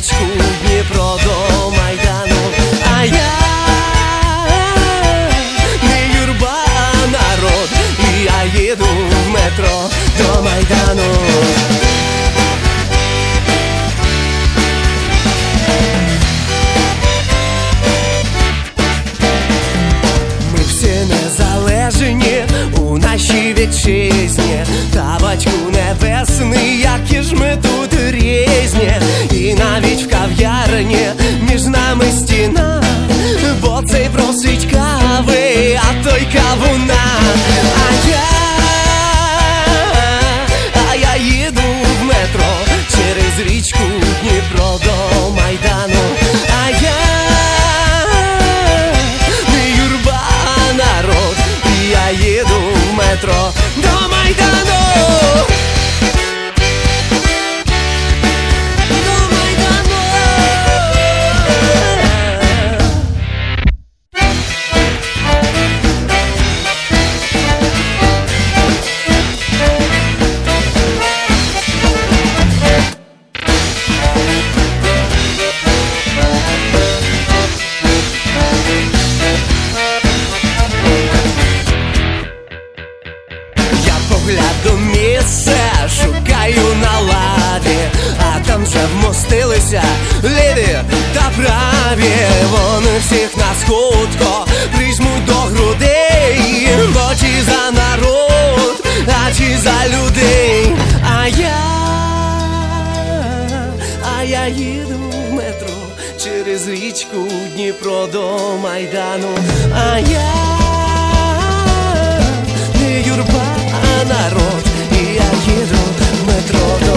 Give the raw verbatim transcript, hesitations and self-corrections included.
річку Дніпро до Майдану. А я не юрба, а народ, і я їду в метро до Майдану. Ми всі незалежні у нашій вітчизні, та батьку небесний, які ж ми тут різні. І навіть в кав'ярні між нами стіна, бо цей просить кави, а той кавуна. А я, а я їду в метро через річку Дніпро до Майдану. А я не юрба, а народ, і я їду в метро до Майдану. Погляду місце шукаю на ладі, а там вже вмостилися ліві та праві. Вони всіх нас хутко прижмуть до грудей, бо ті за народ, а ті за людей. А я, а я їду в метро через річку Дніпро до Майдану. А я не юрба, а народ, і я їду в метро.